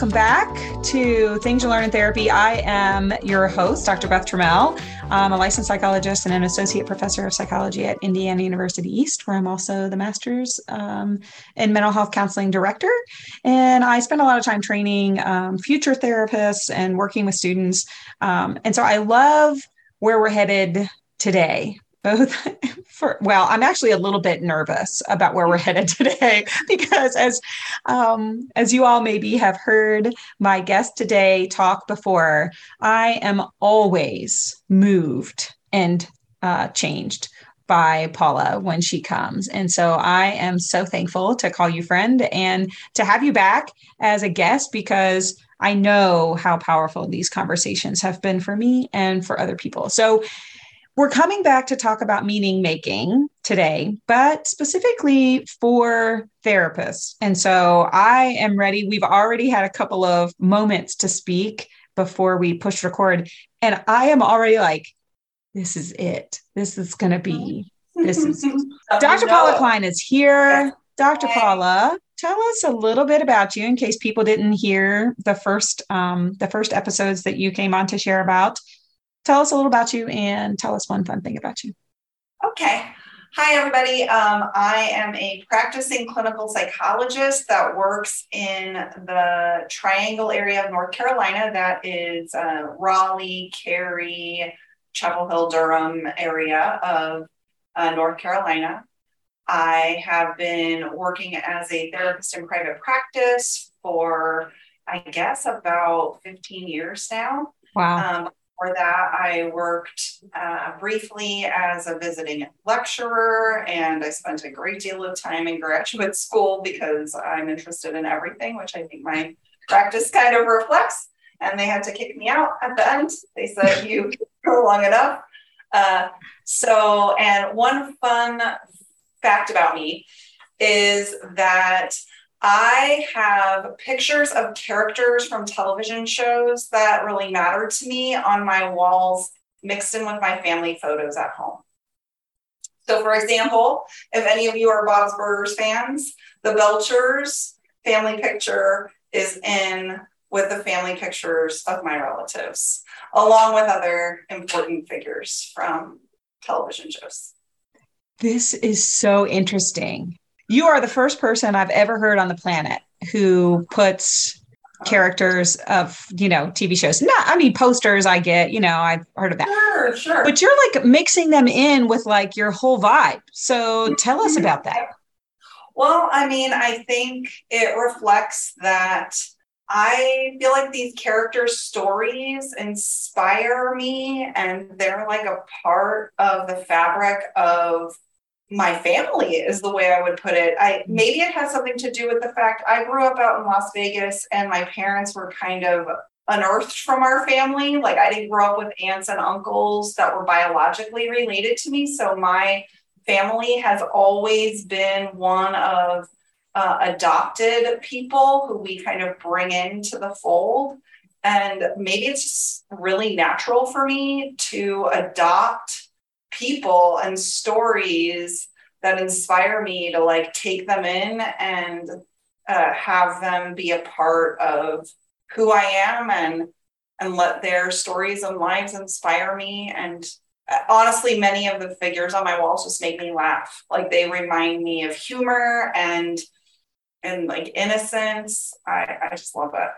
welcome back to Things You Learn in Therapy. I am your host, Dr. Beth Trammell. I'm a licensed psychologist and an associate professor of psychology at Indiana University East, where I'm also the master's in mental health counseling director. And I spend a lot of time training future therapists and working with students. And so I love where we're headed today. I'm actually a little bit nervous about where we're headed today because as you all maybe have heard my guest today talk before, I am always moved and changed by Paula when she comes. And so I am so thankful to call you friend and to have you back as a guest because I know how powerful these conversations have been for me and for other people. So we're coming back to talk about meaning making today, but specifically for therapists. And so I am ready. We've already had a couple of moments to speak before we push record. And I am already like, this is it. This is going to be, Dr. Paula Klein is here. Dr. Paula, tell us a little bit about you in case people didn't hear the first episodes that you came on to share about. Tell us a little about you and tell us one fun thing about you. Okay. Hi, everybody. I am a practicing clinical psychologist that works in the Triangle area of North Carolina. That is Raleigh, Cary, Chapel Hill, Durham area of North Carolina. I have been working as a therapist in private practice for, I guess, about 15 years now. Wow. For that, I worked briefly as a visiting lecturer, and I spent a great deal of time in graduate school because I'm interested in everything, which I think my practice kind of reflects. And they had to kick me out at the end. They said, you go long enough. And one fun fact about me is that I have pictures of characters from television shows that really matter to me on my walls, mixed in with my family photos at home. So, for example, if any of you are Bob's Burgers fans, the Belchers family picture is in with the family pictures of my relatives, along with other important figures from television shows. This is so interesting. You are the first person I've ever heard on the planet who puts characters of, TV shows. Posters I get, I've heard of that. Sure. But you're like mixing them in with like your whole vibe. So tell us about that. Well, I think it reflects that I feel like these characters' stories inspire me, and they're like a part of the fabric of my family, is the way I would put it. Maybe it has something to do with the fact I grew up out in Las Vegas and my parents were kind of unearthed from our family. Like, I didn't grow up with aunts and uncles that were biologically related to me. So my family has always been one of adopted people who we kind of bring into the fold. And maybe it's just really natural for me to adopt people and stories that inspire me to like take them in and have them be a part of who I am and let their stories and lives inspire me. And honestly, many of the figures on my walls just make me laugh. Like, they remind me of humor and like innocence. I just love it.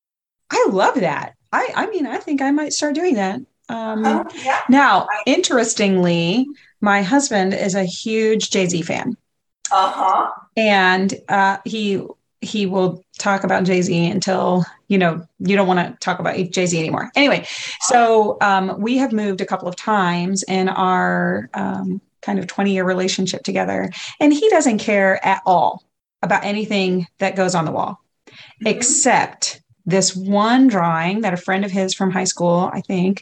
I love that. I think I might start doing that. Yeah. Now, interestingly, my husband is a huge Jay-Z fan. And he will talk about Jay-Z until, you don't want to talk about Jay-Z anymore. Anyway, so we have moved a couple of times in our kind of 20-year relationship together, and he doesn't care at all about anything that goes on the wall, except this one drawing that a friend of his from high school, I think,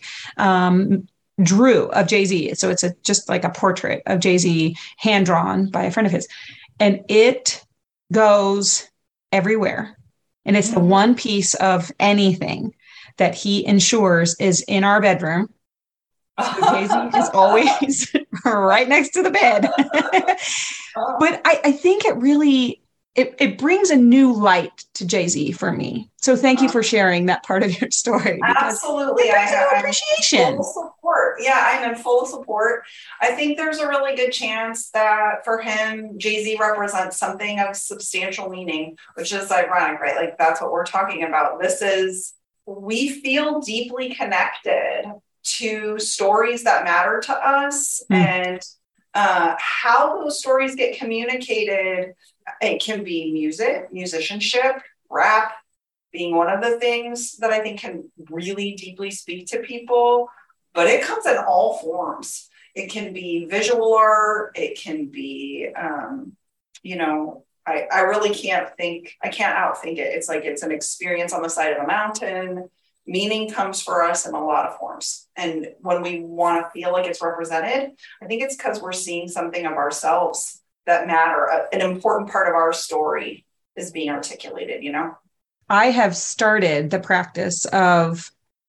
drew of Jay-Z. So it's just like a portrait of Jay-Z hand drawn by a friend of his. And it goes everywhere. And it's the one piece of anything that he ensures is in our bedroom. So Jay-Z is always right next to the bed. But I think it really it brings a new light to Jay-Z for me. So thank you for sharing that part of your story, because absolutely. it brings a new I'm appreciation. full support. Yeah, I'm in full support. I think there's a really good chance that for him, Jay-Z represents something of substantial meaning, which is ironic, right? Like that's what we're talking about. We feel deeply connected to stories that matter to us, and how those stories get communicated. It can be music, musicianship, rap being one of the things that I think can really deeply speak to people, but it comes in all forms. It can be visual art. It can be, I really I can't outthink it. It's like, it's an experience on the side of a mountain. Meaning comes for us in a lot of forms. And when we want to feel like it's represented, I think it's because we're seeing something of ourselves that matter. An important part of our story is being articulated, I have started the practice of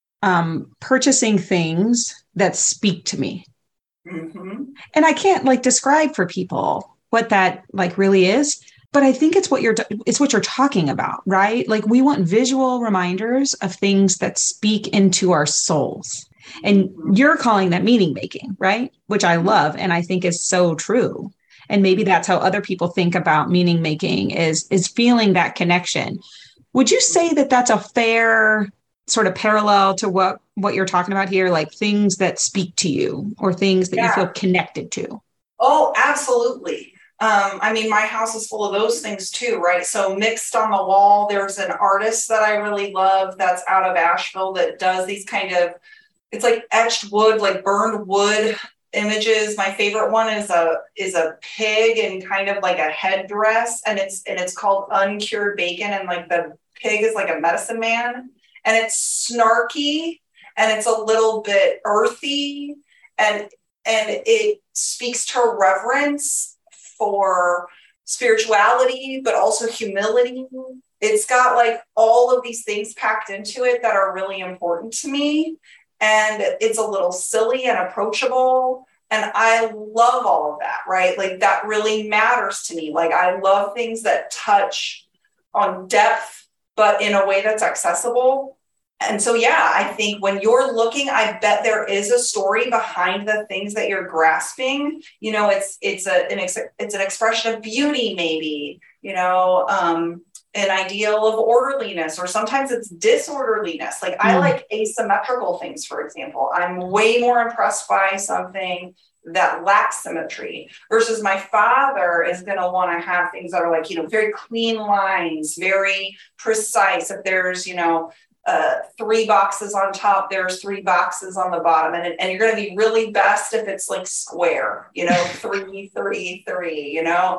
purchasing things that speak to me. Mm-hmm. And I can't describe for people what that really is, but I think it's what you're talking about, right? Like we want visual reminders of things that speak into our souls. And you're calling that meaning making, right? Which I love and I think is so true. And maybe that's how other people think about meaning making is feeling that connection. Would you say that that's a fair sort of parallel to what you're talking about here, like things that speak to you or things that you feel connected to? Oh, absolutely. My house is full of those things too, right? So Mixed on the Wall, there's an artist that I really love that's out of Asheville that does these it's like etched wood, like burned wood images. My favorite one is a pig in kind of like a headdress, and it's called Uncured Bacon, and like the pig is like a medicine man, and it's snarky and it's a little bit earthy, and it speaks to reverence for spirituality, but also humility. It's got like all of these things packed into it that are really important to me. And it's a little silly and approachable. And I love all of that, right? Like that really matters to me. Like I love things that touch on depth, but in a way that's accessible. And so, yeah, I think when you're looking, I bet there is a story behind the things that you're grasping. It's an expression of beauty, maybe, an ideal of orderliness, or sometimes it's disorderliness. Like I like asymmetrical things, for example. I'm way more impressed by something that lacks symmetry versus my father is going to want to have things that are like, very clean lines, very precise. If there's, 3 boxes on top, there's 3 boxes on the bottom. And you're going to be really best if it's like square, 3, 3, 3,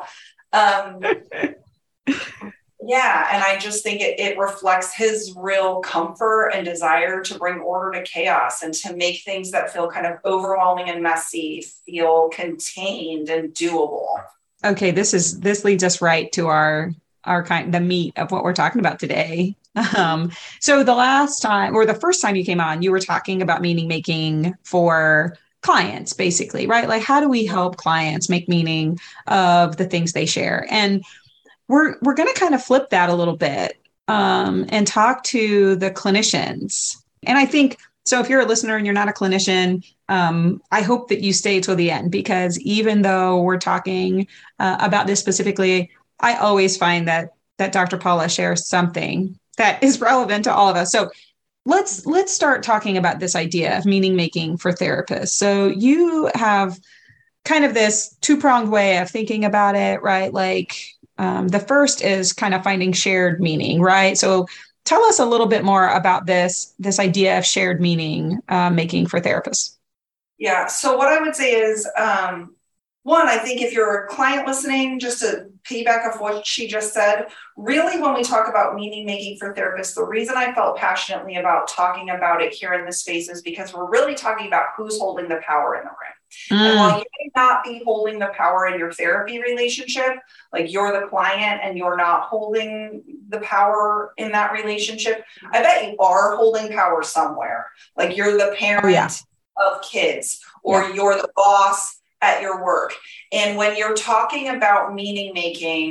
Yeah. And I just think it reflects his real comfort and desire to bring order to chaos and to make things that feel kind of overwhelming and messy feel contained and doable. Okay. This leads us right to the meat of what we're talking about today. So the last time or the first time you came on, you were talking about meaning making for clients, basically, right? Like how do we help clients make meaning of the things they share? And we're going to kind of flip that a little bit and talk to the clinicians. And I think, so if you're a listener and you're not a clinician, I hope that you stay till the end, because even though we're talking about this specifically, I always find that Dr. Paula shares something that is relevant to all of us. So let's start talking about this idea of meaning making for therapists. So you have kind of this 2-pronged way of thinking about it, right? Like the first is kind of finding shared meaning, right? So tell us a little bit more about this idea of shared meaning making for therapists. Yeah. So what I would say is, one, I think if you're a client listening, just to piggyback off what she just said, really when we talk about meaning making for therapists, the reason I felt passionately about talking about it here in this space is because we're really talking about who's holding the power in the room. And while you may not be holding the power in your therapy relationship, like you're the client and you're not holding the power in that relationship, I bet you are holding power somewhere. Like you're the parent of kids, or you're the boss at your work. And when you're talking about meaning making,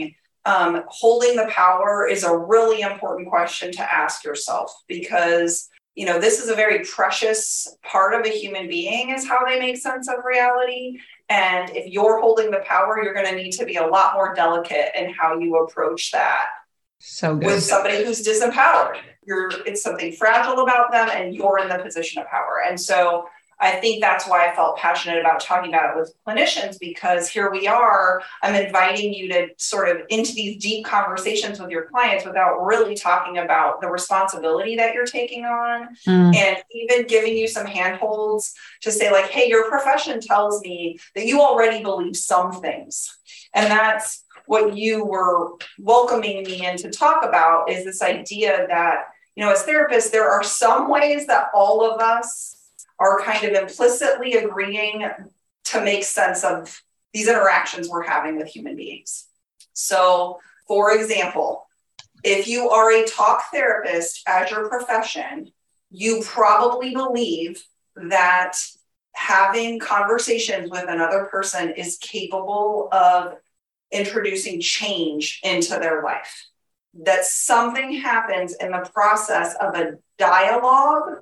holding the power is a really important question to ask yourself, because this is a very precious part of a human being, is how they make sense of reality. And if you're holding the power, you're going to need to be a lot more delicate in how you approach that. So good. With somebody who's disempowered. It's something fragile about them, and you're in the position of power. And so I think that's why I felt passionate about talking about it with clinicians, because here we are, I'm inviting you to sort of into these deep conversations with your clients without really talking about the responsibility that you're taking on, and even giving you some handholds to say like, hey, your profession tells me that you already believe some things. And that's what you were welcoming me in to talk about, is this idea that, as therapists, there are some ways that all of us are kind of implicitly agreeing to make sense of these interactions we're having with human beings. So, for example, if you are a talk therapist as your profession, you probably believe that having conversations with another person is capable of introducing change into their life. That something happens in the process of a dialogue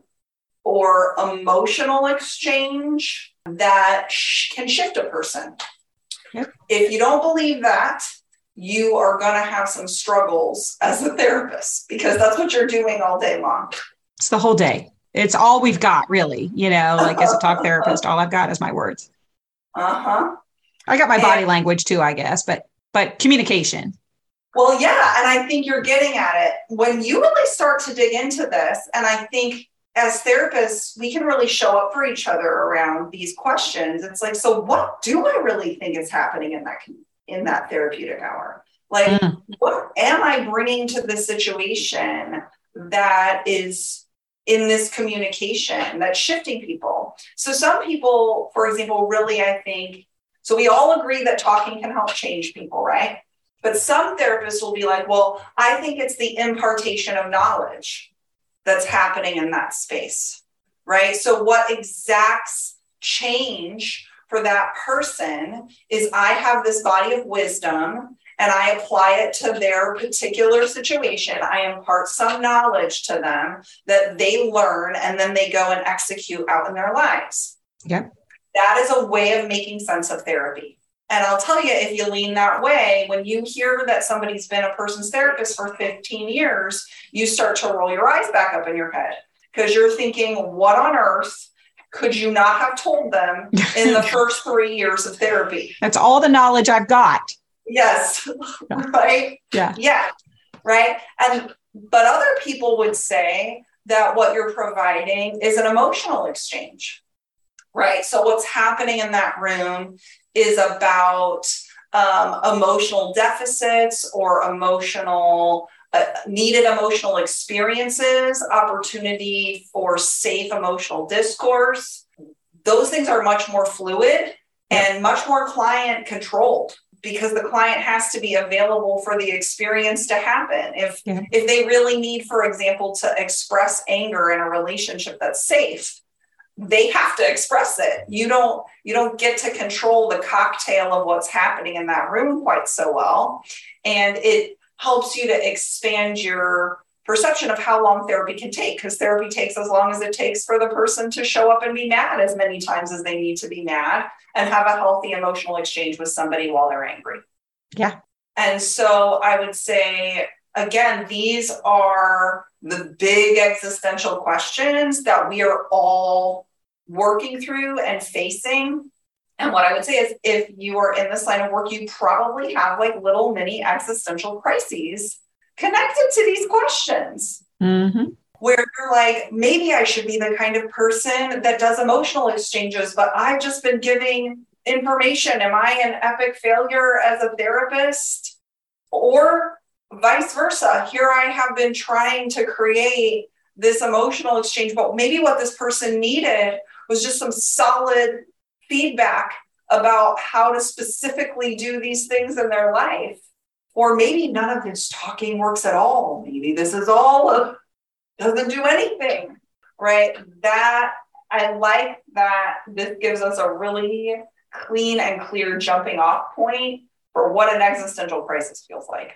or emotional exchange that can shift a person. Yep. If you don't believe that, you are going to have some struggles as a therapist, because that's what you're doing all day long. It's the whole day. It's all we've got, really. Like as a talk therapist, all I've got is my words. Uh-huh. I got my body language too, I guess, but communication. Well, yeah. And I think you're getting at it when you really start to dig into this. And I think as therapists, we can really show up for each other around these questions. It's like, so what do I really think is happening in that therapeutic hour? Like, what am I bringing to the situation that is in this communication that's shifting people? So some people, for example, really, I think, so we all agree that talking can help change people, right? But some therapists will be like, well, I think it's the impartation of knowledge that's happening in that space, right? So what exacts change for that person is I have this body of wisdom and I apply it to their particular situation. I impart some knowledge to them that they learn, and then they go and execute out in their lives. Yeah. That is a way of making sense of therapy. And I'll tell you, if you lean that way, when you hear that somebody's been a person's therapist for 15 years, you start to roll your eyes back up in your head, because you're thinking, what on earth could you not have told them in the first 3 years of therapy? That's all the knowledge I've got. Yes. Yeah. Right? Yeah. Yeah. Right. But other people would say that what you're providing is an emotional exchange, right? So what's happening in that room is about emotional deficits or needed emotional experiences, opportunity for safe emotional discourse. Those things are much more fluid and much more client controlled, because the client has to be available for the experience to happen. If they really need, for example, to express anger in a relationship that's safe, they have to express it. You don't get to control the cocktail of what's happening in that room quite so well. And it helps you to expand your perception of how long therapy can take, because therapy takes as long as it takes for the person to show up and be mad as many times as they need to be mad and have a healthy emotional exchange with somebody while they're angry. Yeah. And so I would say, again, these are the big existential questions that we are all working through and facing. And what I would say is, if you are in this line of work, you probably have like little mini existential crises connected to these questions, where you're like, maybe I should be the kind of person that does emotional exchanges, but I've just been giving information. Am I an epic failure as a therapist? Or vice versa. Here I have been trying to create this emotional exchange, but maybe what this person needed was just some solid feedback about how to specifically do these things in their life. Or maybe none of this talking works at all. Maybe this is doesn't do anything, right? That I like that this gives us a really clean and clear jumping off point for what an existential crisis feels like.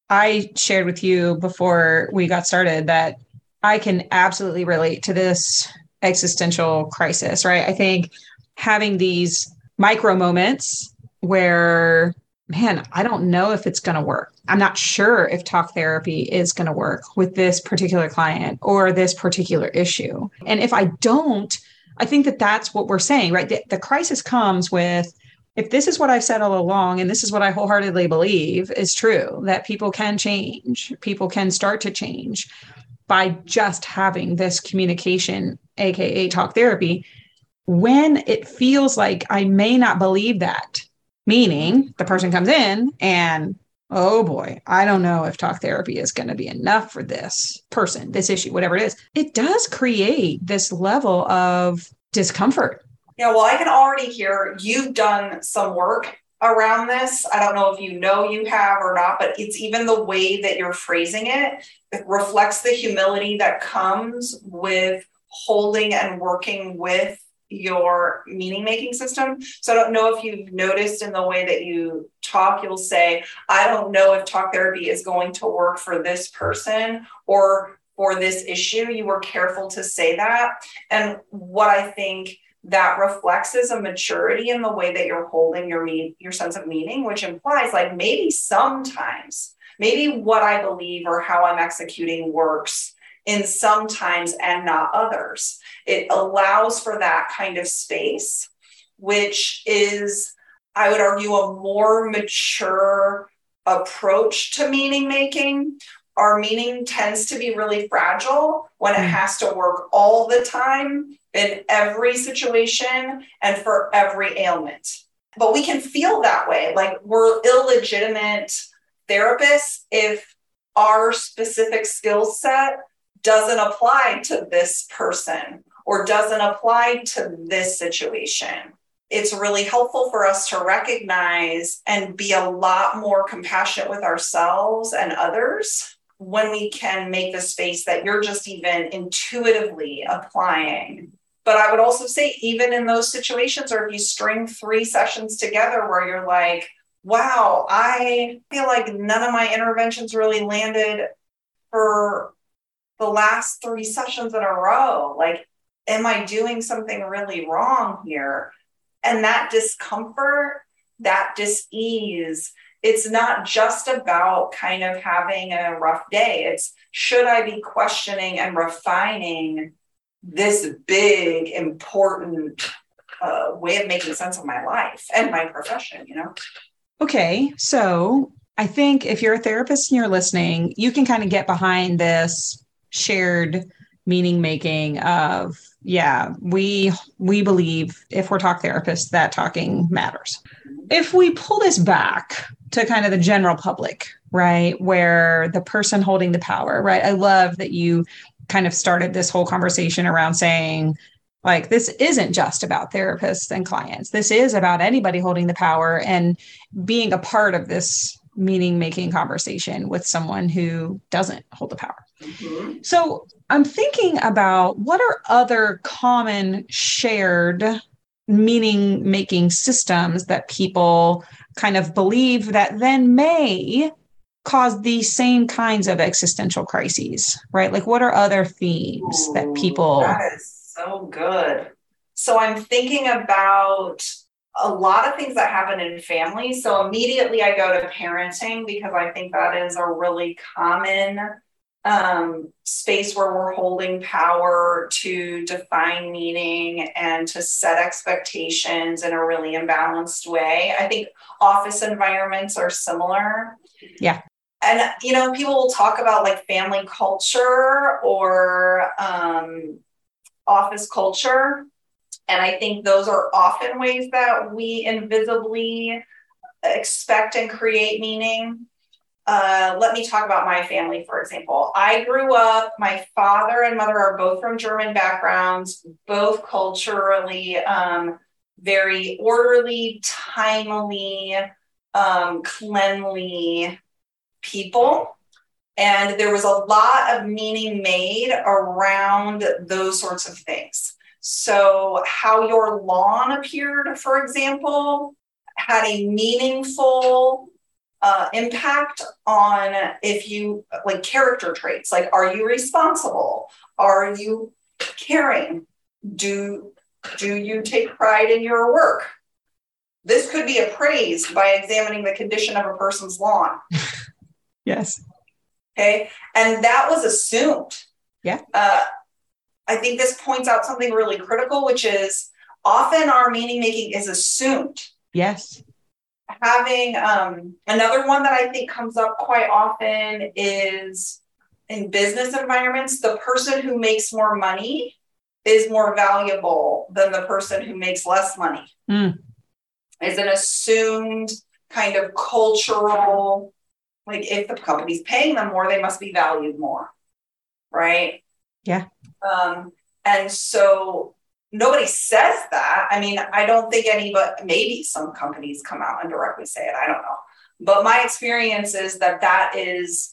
I shared with you before we got started that I can absolutely relate to this existential crisis, right? I think having these micro moments where, man, I don't know if it's going to work. I'm not sure if talk therapy is going to work with this particular client or this particular issue. And if I don't, I think that that's what we're saying, right? The crisis comes with, if this is what I've said all along, and this is what I wholeheartedly believe is true, that people can change, people can start to change by just having this communication, AKA talk therapy, when it feels like I may not believe that, meaning the person comes in and, oh boy, I don't know if talk therapy is going to be enough for this person, this issue, whatever it is. It does create this level of discomfort. Yeah, well, I can already hear you've done some work around this. I don't know if you have or not, but it's even the way that you're phrasing it. It reflects the humility that comes with holding and working with your meaning making system. So I don't know if you've noticed in the way that you talk, you'll say, I don't know if talk therapy is going to work for this person or for this issue. You were careful to say that. And what I think that reflects is a maturity in the way that you're holding your sense of meaning, which implies like maybe sometimes, maybe what I believe or how I'm executing works in some times and not others. It allows for that kind of space, which is, I would argue, a more mature approach to meaning making. Our meaning tends to be really fragile when it has to work all the time in every situation and for every ailment. But we can feel that way, like we're illegitimate therapists if our specific skill set doesn't apply to this person or doesn't apply to this situation. It's really helpful for us to recognize and be a lot more compassionate with ourselves and others when we can make the space that you're just even intuitively applying. But I would also say, even in those situations, or if you string 3 sessions together where you're like, wow, I feel like none of my interventions really landed for the last 3 sessions in a row. Like, am I doing something really wrong here? And that discomfort, that dis-ease, it's not just about kind of having a rough day. It's, should I be questioning and refining this big, important way of making sense of my life and my profession, you know? Okay, so I think if you're a therapist and you're listening, you can kind of get behind this shared meaning making of, yeah, we believe, if we're talk therapists, that talking matters. If we pull this back to kind of the general public, right, where the person holding the power, right? I love that you kind of started this whole conversation around saying, like, this isn't just about therapists and clients. This is about anybody holding the power and being a part of this meaning making conversation with someone who doesn't hold the power. Mm-hmm. So I'm thinking about, what are other common shared meaning making systems that people kind of believe that then may cause these same kinds of existential crises, right? Like, what are other themes that people... That is so good. So I'm thinking about a lot of things that happen in families. So immediately I go to parenting, because I think that is a really common space where we're holding power to define meaning and to set expectations in a really imbalanced way. I think office environments are similar. Yeah. And, you know, people will talk about like family culture or office culture. And I think those are often ways that we invisibly expect and create meaning. Let me talk about my family, for example. I grew up, my father and mother are both from German backgrounds, both culturally very orderly, timely, cleanly people. And there was a lot of meaning made around those sorts of things. So how your lawn appeared, for example, had a meaningful impact on if you like character traits, like, are you responsible? Are you caring? Do you take pride in your work? This could be appraised by examining the condition of a person's lawn. Yes. Okay. And that was assumed. Yeah. I think this points out something really critical, which is often our meaning making is assumed. Yes. Having another one that I think comes up quite often is in business environments, the person who makes more money is more valuable than the person who makes less money. Is an assumed kind of cultural, like, if the company's paying them more, they must be valued more, right? Yeah. And so nobody says that. I mean, I don't think but maybe some companies come out and directly say it. I don't know. But my experience is that is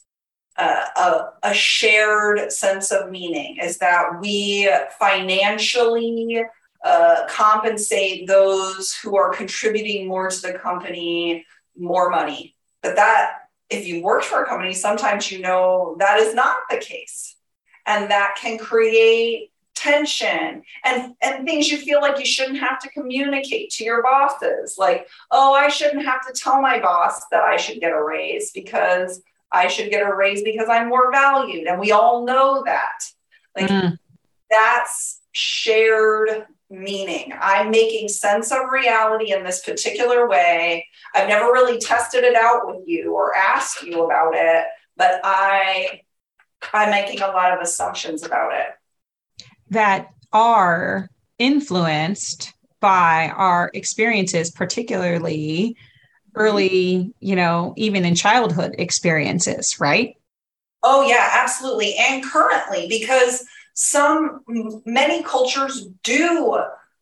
a shared sense of meaning, is that we financially compensate those who are contributing more to the company more money. But that, if you work for a company, sometimes that is not the case. And that can create tension and things you feel like you shouldn't have to communicate to your bosses. Like, oh, I shouldn't have to tell my boss that I should get a raise because I should get a raise because I'm more valued. And we all know that. Like, that's shared meaning. I'm making sense of reality in this particular way. I've never really tested it out with you or asked you about it, but I'm making a lot of assumptions about it that are influenced by our experiences, particularly early, even in childhood experiences, right? Oh yeah, absolutely. And currently, because many cultures do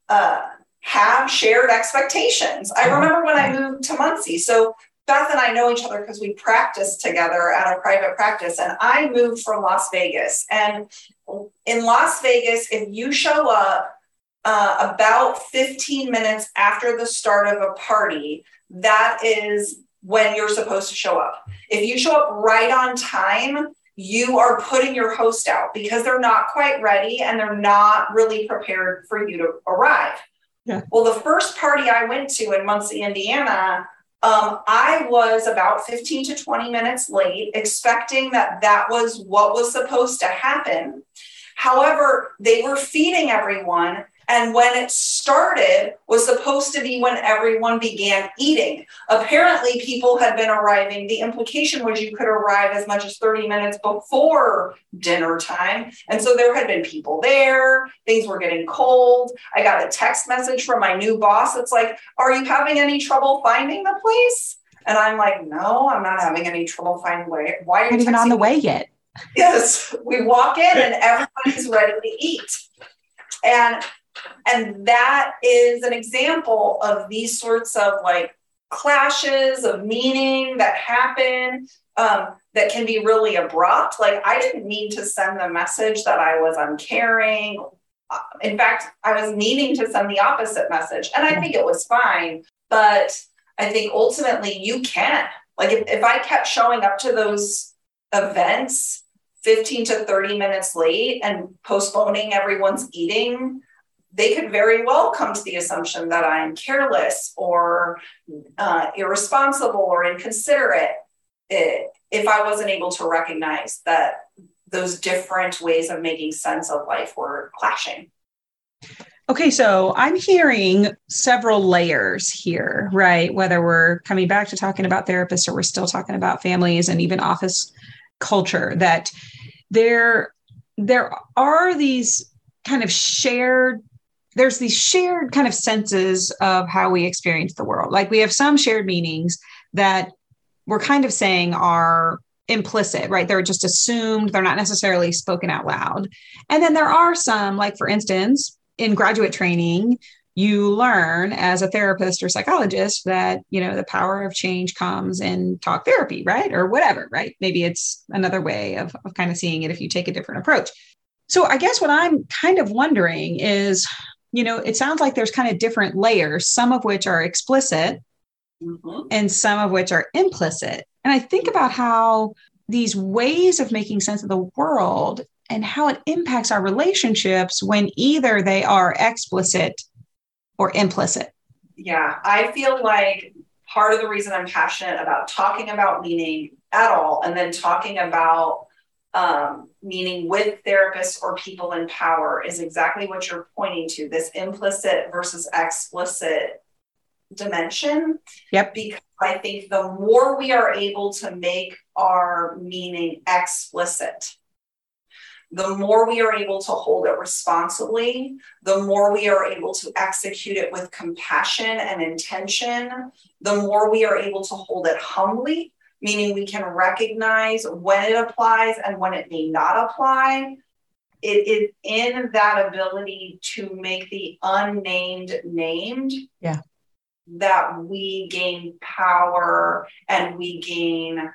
have shared expectations. I remember when I moved to Muncie. So Beth and I know each other because we practiced together at a private practice, and I moved from Las Vegas. And in Las Vegas, if you show up about 15 minutes after the start of a party, that is when you're supposed to show up. If you show up right on time, you are putting your host out because they're not quite ready and they're not really prepared for you to arrive. Yeah. Well, the first party I went to in Muncie, Indiana, I was about 15 to 20 minutes late, expecting that was what was supposed to happen. However, they were feeding everyone. And when it started was supposed to be when everyone began eating. Apparently, people had been arriving. The implication was you could arrive as much as 30 minutes before dinner time. And so there had been people there. Things were getting cold. I got a text message from my new boss. It's like, are you having any trouble finding the place? And I'm like, no, I'm not having any trouble finding the way. Why are you not even on the way yet? Yes. We walk in and everybody's ready to eat. And that is an example of these sorts of like clashes of meaning that happen that can be really abrupt. Like, I didn't mean to send the message that I was uncaring. In fact, I was meaning to send the opposite message. And I think it was fine. But I think ultimately you can. Like, if I kept showing up to those events 15 to 30 minutes late and postponing everyone's eating, they could very well come to the assumption that I'm careless or irresponsible or inconsiderate if I wasn't able to recognize that those different ways of making sense of life were clashing. Okay, so I'm hearing several layers here, right? Whether we're coming back to talking about therapists or we're still talking about families and even office culture, that there are these kind of there's these shared kind of senses of how we experience the world. Like, we have some shared meanings that we're kind of saying are implicit, right? They're just assumed. They're not necessarily spoken out loud. And then there are some, like, for instance, in graduate training, you learn as a therapist or psychologist that, the power of change comes in talk therapy, right? Or whatever, right? Maybe it's another way of kind of seeing it if you take a different approach. So I guess what I'm kind of wondering is, it sounds like there's kind of different layers, some of which are explicit Mhm. and some of which are implicit. And I think about how these ways of making sense of the world and how it impacts our relationships when either they are explicit or implicit. Yeah, I feel like part of the reason I'm passionate about talking about meaning at all, and then talking about meaning with therapists or people in power, is exactly what you're pointing to, this implicit versus explicit dimension. Yep. Because I think the more we are able to make our meaning explicit, the more we are able to hold it responsibly, the more we are able to execute it with compassion and intention, the more we are able to hold it humbly, meaning we can recognize when it applies and when it may not apply. It is in that ability to make the unnamed named. Yeah. That we gain power and we gain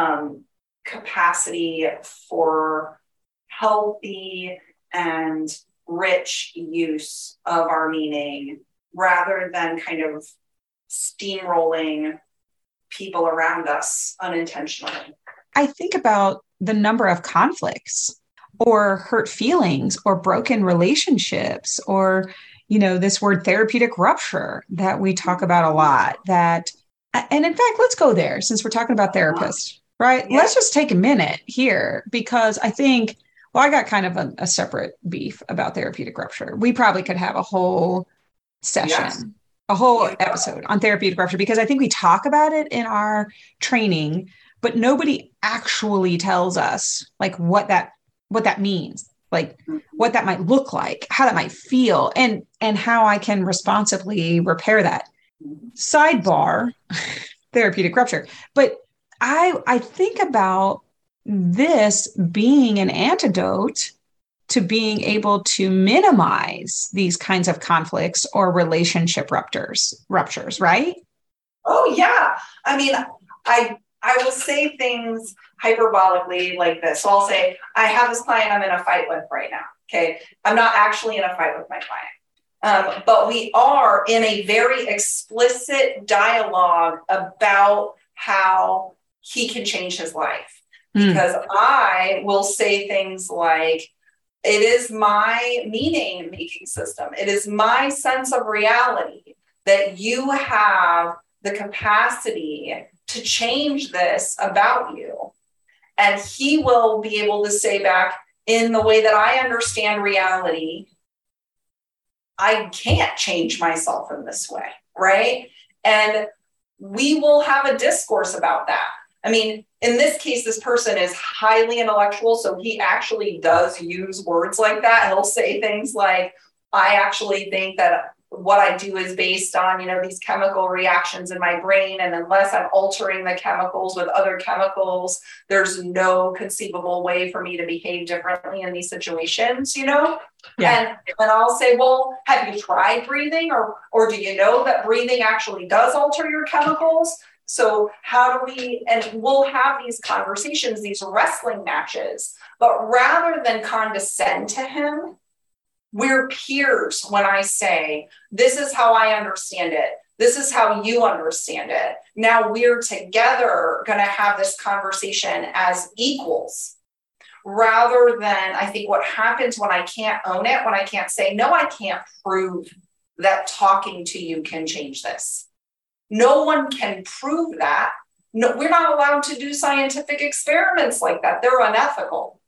capacity for healthy and rich use of our meaning, rather than kind of steamrolling people around us unintentionally. I think about the number of conflicts or hurt feelings or broken relationships, or this word therapeutic rupture that we talk about a lot. And in fact, let's go there since we're talking about therapists, right? Yeah. Let's just take a minute here, because I think, I got kind of a separate beef about therapeutic rupture. We probably could have a whole session, a whole episode on therapeutic rupture, because I think we talk about it in our training, but nobody actually tells us like what that means, like what that might look like, how that might feel, and how I can responsibly repair that. Sidebar, therapeutic rupture. But I think about this being an antidote to being able to minimize these kinds of conflicts or relationship ruptures, right? Oh yeah. I mean, I will say things hyperbolically like this. So I'll say, I have this client I'm in a fight with right now. Okay. I'm not actually in a fight with my client. But we are in a very explicit dialogue about how he can change his life. Because I will say things like, it is my meaning making system. It is my sense of reality that you have the capacity to change this about you. And he will be able to say back, in the way that I understand reality, I can't change myself in this way, right? And we will have a discourse about that. I mean, in this case, this person is highly intellectual, so he actually does use words like that. He'll say things like, I actually think that what I do is based on, these chemical reactions in my brain. And unless I'm altering the chemicals with other chemicals, there's no conceivable way for me to behave differently in these situations, Yeah. And I'll say, well, have you tried breathing? Or do you know that breathing actually does alter your chemicals? So how do we, and we'll have these conversations, these wrestling matches, but rather than condescend to him, we're peers when I say, this is how I understand it. This is how you understand it. Now we're together going to have this conversation as equals, rather than, I think what happens when I can't own it, when I can't say, no, I can't prove that talking to you can change this. No one can prove that. No, we're not allowed to do scientific experiments like that. They're unethical.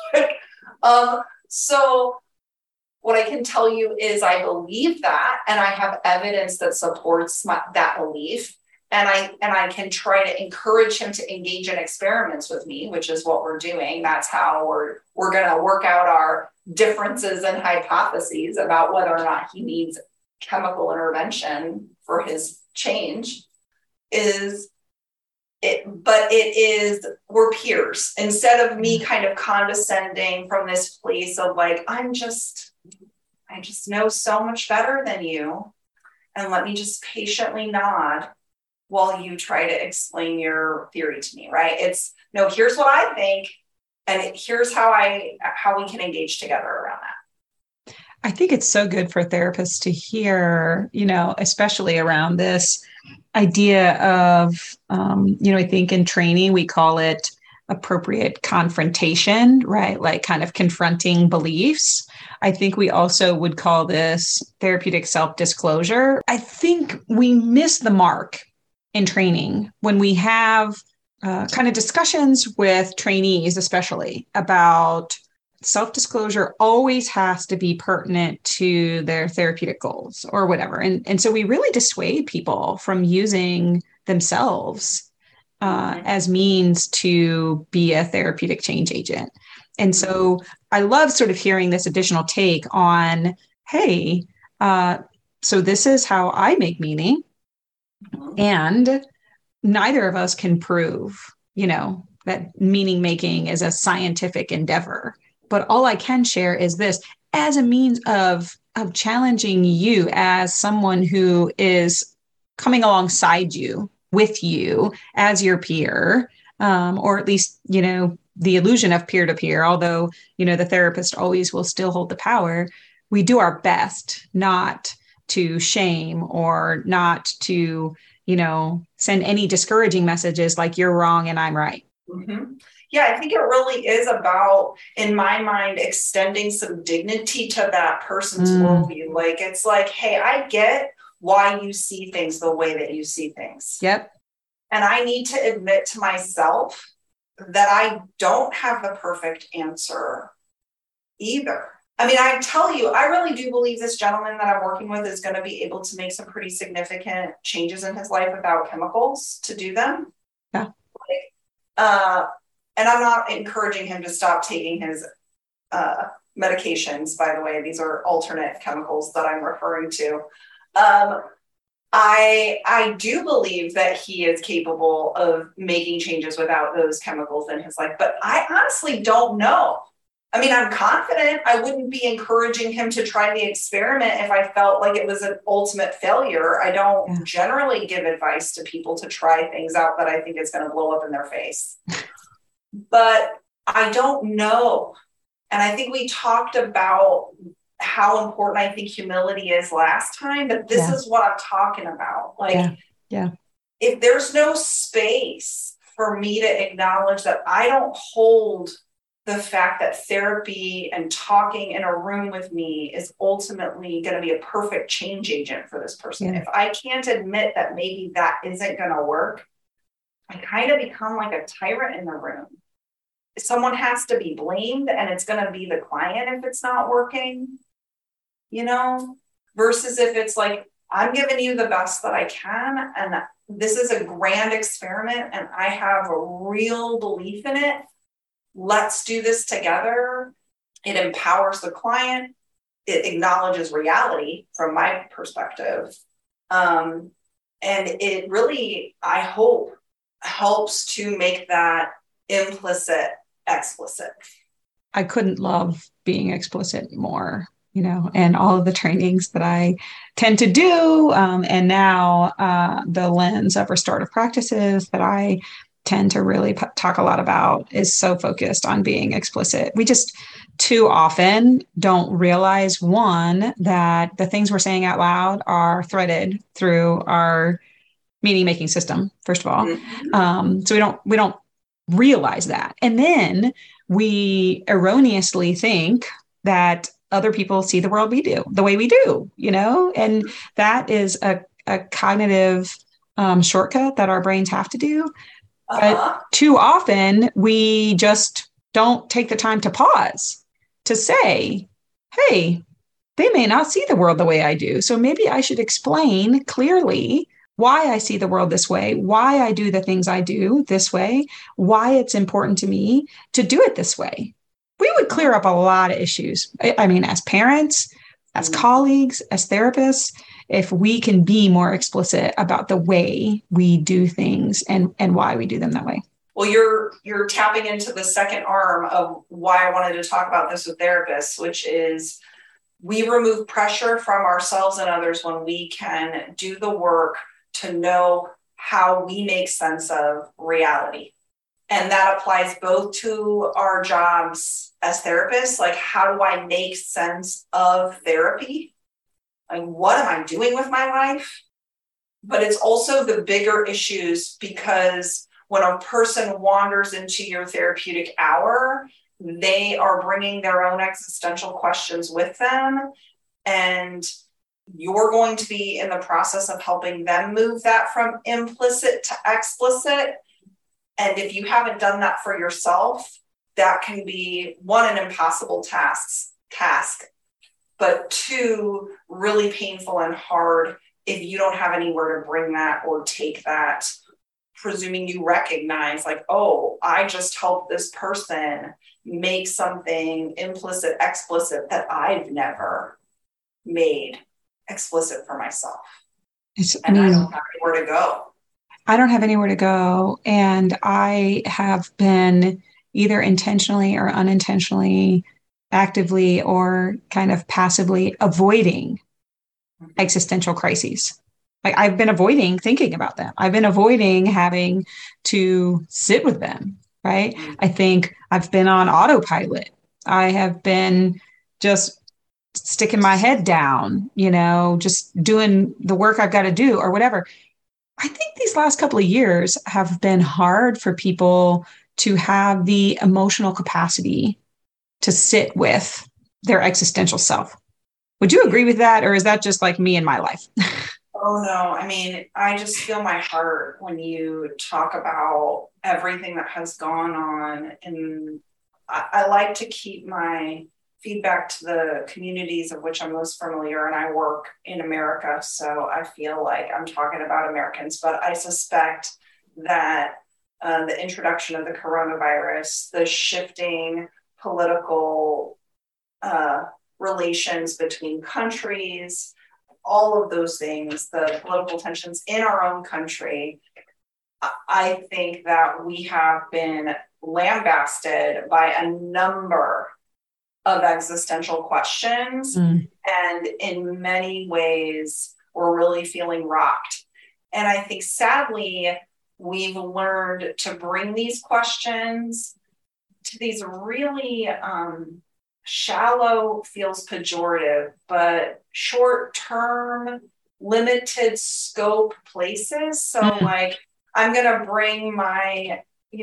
So what I can tell you is I believe that, and I have evidence that supports that belief. And I can try to encourage him to engage in experiments with me, which is what we're doing. That's how we're going to work out our differences and hypotheses about whether or not he needs chemical intervention for his change. We're peers. Instead of me kind of condescending from this place of like, I just know so much better than you, and let me just patiently nod while you try to explain your theory to me, right? It's, no, here's what I think, and here's how we can engage together around that. I think it's so good for therapists to hear, especially around this idea of, I think in training, we call it appropriate confrontation, right? Like kind of confronting beliefs. I think we also would call this therapeutic self-disclosure. I think we miss the mark in training when we have kind of discussions with trainees, especially about self-disclosure always has to be pertinent to their therapeutic goals or whatever. And so we really dissuade people from using themselves as means to be a therapeutic change agent. And so I love sort of hearing this additional take on, hey, so this is how I make meaning. And neither of us can prove, that meaning making is a scientific endeavor. But all I can share is this as a means of challenging you as someone who is coming alongside you, with you as your peer, or at least, the illusion of peer to peer, although, the therapist always will still hold the power. We do our best not to shame or not to, send any discouraging messages like you're wrong and I'm right. Mm-hmm. Yeah, I think it really is about, in my mind, extending some dignity to that person's worldview. Like, it's like, hey, I get why you see things the way that you see things. Yep. And I need to admit to myself that I don't have the perfect answer either. I mean, I tell you, I really do believe this gentleman that I'm working with is going to be able to make some pretty significant changes in his life without chemicals to do them. Yeah. And I'm not encouraging him to stop taking his medications, by the way. These are alternate chemicals that I'm referring to. I do believe that he is capable of making changes without those chemicals in his life, but I honestly don't know. I mean, I'm confident. I wouldn't be encouraging him to try the experiment if I felt like it was an ultimate failure. I don't generally give advice to people to try things out that I think is going to blow up in their face. But I don't know. And I think we talked about how important I think humility is last time, but this is what I'm talking about. Like, if there's no space for me to acknowledge that I don't hold the fact that therapy and talking in a room with me is ultimately going to be a perfect change agent for this person. If I can't admit that maybe that isn't going to work, I kind of become like a tyrant in the room. Someone has to be blamed, and it's going to be the client if it's not working, versus if it's like, I'm giving you the best that I can, and this is a grand experiment, and I have a real belief in it. Let's do this together. It empowers the client. It acknowledges reality from my perspective. And it really, I hope, helps to make that implicit explicit. I couldn't love being explicit more, and all of the trainings that I tend to do. And now the lens of restorative practices that I tend to really talk a lot about is so focused on being explicit. We just too often don't realize, one, that the things we're saying out loud are threaded through our meaning making system, first of all. So we don't realize that. And then we erroneously think that other people see the world we do, the way we do, and that is a cognitive shortcut that our brains have to do. But too often we just don't take the time to pause to say, hey, they may not see the world the way I do. So maybe I should explain clearly why I see the world this way, why I do the things I do this way, why it's important to me to do it this way. We would clear up a lot of issues. I mean, as parents, as colleagues, as therapists, if we can be more explicit about the way we do things and why we do them that way. Well, you're tapping into the second arm of why I wanted to talk about this with therapists, which is we remove pressure from ourselves and others when we can do the work to know how we make sense of reality. And that applies both to our jobs as therapists, like how do I make sense of therapy? Like, what am I doing with my life? but it's also the bigger issues, because when a person wanders into your therapeutic hour, they are bringing their own existential questions with them. And you're going to be in the process of helping them move that from implicit to explicit. And if you haven't done that for yourself, that can be, one, an impossible task, but two, really painful and hard if you don't have anywhere to bring that or take that, presuming you recognize like, oh, I just helped this person make something implicit, explicit that I've never made explicit for myself. I don't have anywhere to go. I don't have anywhere to go. And I have been either intentionally or unintentionally, actively or kind of passively avoiding existential crises. Like I've been avoiding thinking about them. I've been avoiding having to sit with them, right? I think I've been on autopilot. I have been just sticking my head down, just doing the work I've got to do or whatever. I think these last couple of years have been hard for people to have the emotional capacity to sit with their existential self. Would you agree with that? Or is that just like me in my life? Oh, no. I mean, I just feel my heart when you talk about everything that has gone on. And I like to keep my feedback to the communities of which I'm most familiar, and I work in America, so I feel like I'm talking about Americans, but I suspect that the introduction of the coronavirus, the shifting political relations between countries, all of those things, the political tensions in our own country, I think that we have been lambasted by a number of existential questions. And in many ways, we're really feeling rocked. And I think sadly, we've learned to bring these questions to these really shallow, feels pejorative, but short-term, limited scope places. So like, I'm going to bring my,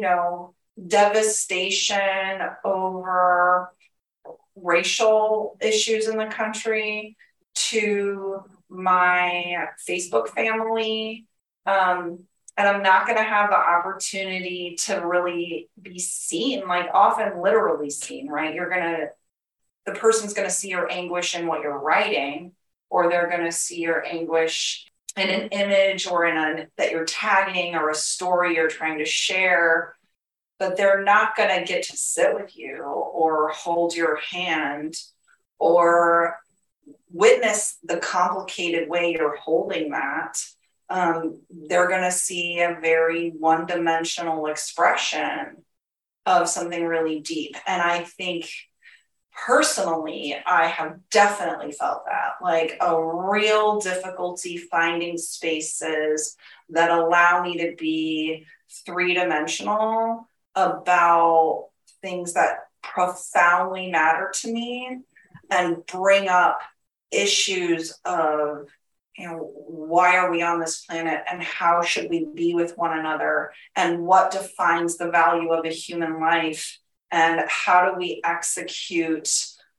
devastation over racial issues in the country to my Facebook family. And I'm not going to have the opportunity to really be seen, like often literally seen, right? The person's going to see your anguish in what you're writing, or they're going to see your anguish in an image or that you're tagging or a story you're trying to share. But they're not going to get to sit with you or hold your hand or witness the complicated way you're holding that. They're going to see a very one-dimensional expression of something really deep. And I think personally, I have definitely felt that, like a real difficulty finding spaces that allow me to be three-dimensional about things that profoundly matter to me and bring up issues of, why are we on this planet and how should we be with one another and what defines the value of a human life and how do we execute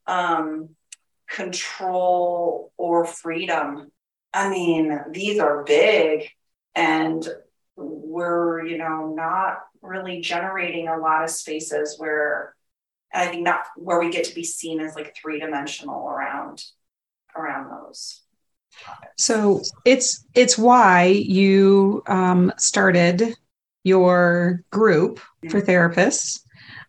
control or freedom. I mean, these are big, and we're, not really generating a lot of spaces where, and I think not where we get to be seen as like three-dimensional around those topics. So it's why you started your group for therapists.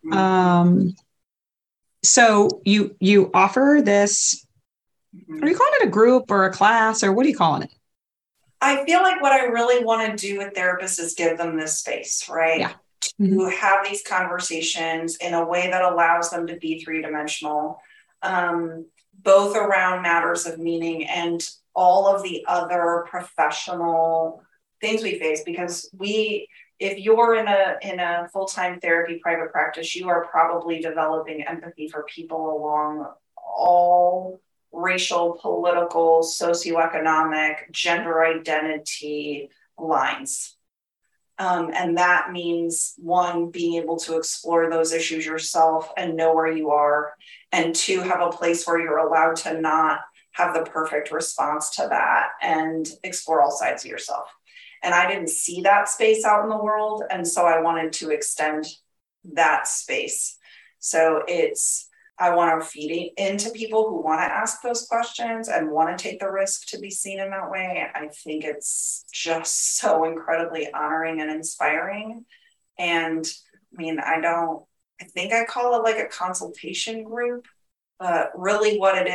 So you offer this, are you calling it a group or a class, or what are you calling it? I feel like what I really want to do with therapists is give them this space, right? Yeah. To have these conversations in a way that allows them to be three-dimensional, both around matters of meaning and all of the other professional things we face. Because if you're in a full-time therapy private practice, you are probably developing empathy for people along all racial, political, socioeconomic, gender identity lines. And that means, one, being able to explore those issues yourself and know where you are, and two, have a place where you're allowed to not have the perfect response to that and explore all sides of yourself. And I didn't see that space out in the world. And so I wanted to extend that space. So I want to feed into people who want to ask those questions and want to take the risk to be seen in that way. I think it's just so incredibly honoring and inspiring. And I mean, I think I call it like a consultation group, but really what it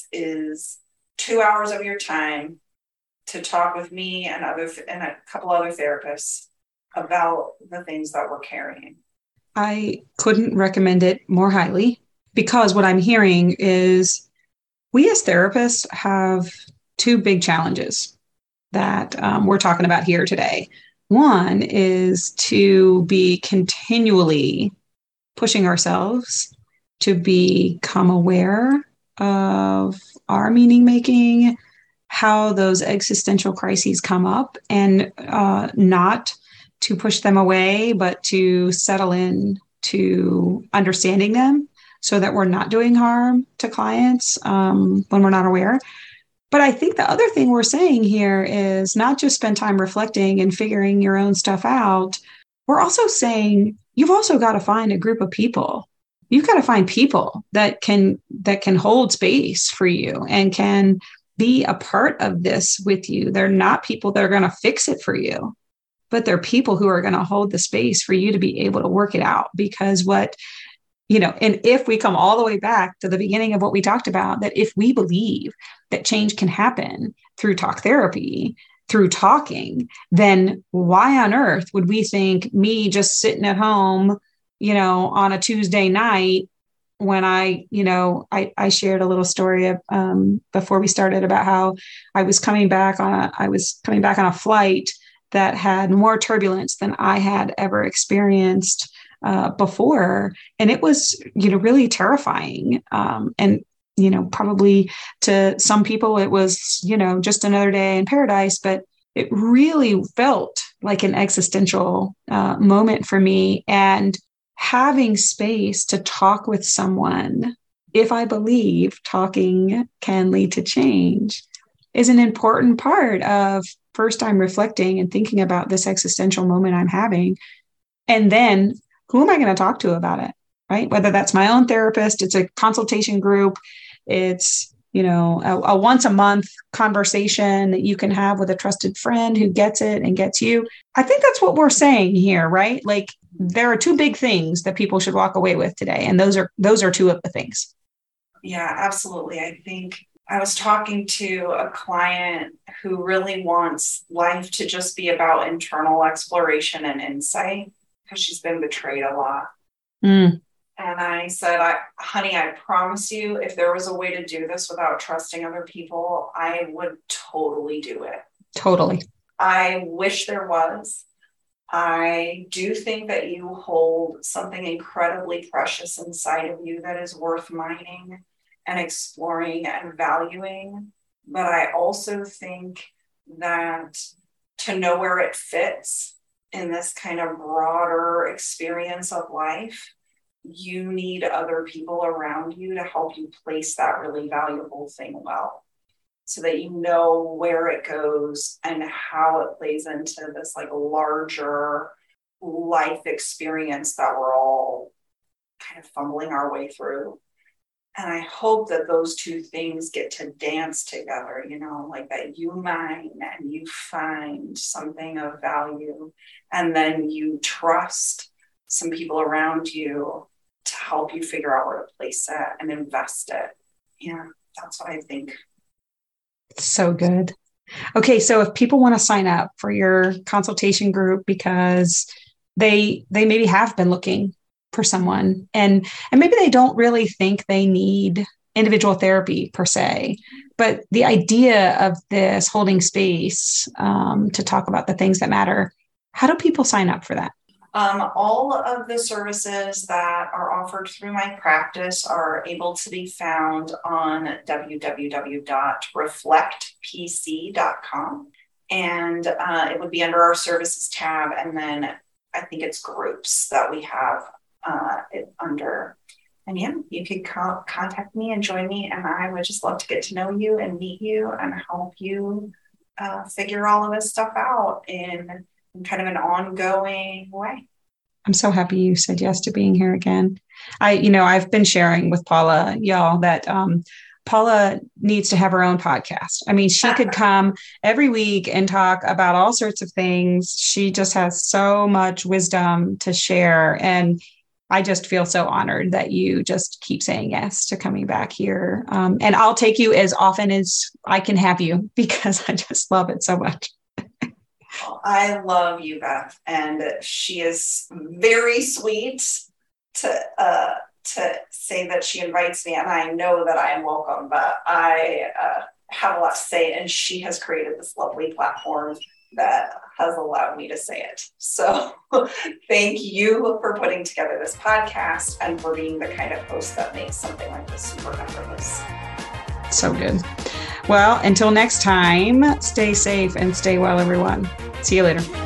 is 2 hours of your time to talk with me and a couple other therapists about the things that we're carrying. I couldn't recommend it more highly. Because what I'm hearing is we as therapists have two big challenges that we're talking about here today. One is to be continually pushing ourselves to become aware of our meaning making, how those existential crises come up, and not to push them away, but to settle in to understanding them, so that we're not doing harm to clients when we're not aware. But I think the other thing we're saying here is not just spend time reflecting and figuring your own stuff out. We're also saying you've also got to find a group of people. You've got to find people that can hold space for you and can be a part of this with you. They're not people that are going to fix it for you, but they're people who are going to hold the space for you to be able to work it out. Because and if we come all the way back to the beginning of what we talked about, that if we believe that change can happen through talk therapy, through talking, then why on earth would we think me just sitting at home, on a Tuesday night when I shared a little story of, before we started about how I was coming back on a flight that had more turbulence than I had ever experienced before. And it was, really terrifying. And, probably to some people, it was, just another day in paradise, but it really felt like an existential moment for me. And having space to talk with someone, if I believe talking can lead to change, is an important part of first I'm reflecting and thinking about this existential moment I'm having. And then who am I going to talk to about it, right? Whether that's my own therapist, it's a consultation group, it's, a once a month conversation that you can have with a trusted friend who gets it and gets you. I think that's what we're saying here, right? Like there are two big things that people should walk away with today. And those are two of the things. Yeah, absolutely. I think I was talking to a client who really wants life to just be about internal exploration and insight, because she's been betrayed a lot. And I said, honey, I promise you, if there was a way to do this without trusting other people, I would totally do it. Totally. I wish there was. I do think that you hold something incredibly precious inside of you that is worth mining and exploring and valuing. But I also think that to know where it fits in this kind of broader experience of life, you need other people around you to help you place that really valuable thing well, so that you know where it goes and how it plays into this like larger life experience that we're all kind of fumbling our way through. And I hope that those two things get to dance together, like that you mine and you find something of value, and then you trust some people around you to help you figure out where to place it and invest it. Yeah, that's what I think. So good. Okay, so if people want to sign up for your consultation group because they maybe have been looking for someone and maybe they don't really think they need individual therapy per se, but the idea of this holding space to talk about the things that matter, how do people sign up for that? All of the services that are offered through my practice are able to be found on www.reflectpc.com. And it would be under our services tab. And then I think it's groups that we have it under. And yeah, you could contact me and join me. And I would just love to get to know you and meet you and help you figure all of this stuff out in kind of an ongoing way. I'm so happy you said yes to being here again. I've been sharing with Paula, y'all, that Paula needs to have her own podcast. I mean, she could come every week and talk about all sorts of things. She just has so much wisdom to share. And I just feel so honored that you just keep saying yes to coming back here. And I'll take you as often as I can have you, because I just love it so much. I love you, Beth, and she is very sweet to say that she invites me, and I know that I am welcome, but I have a lot to say, and she has created this lovely platform that has allowed me to say it. So thank you for putting together this podcast and for being the kind of host that makes something like this super effortless. So good. Well, until next time, stay safe and stay well, everyone. See you later.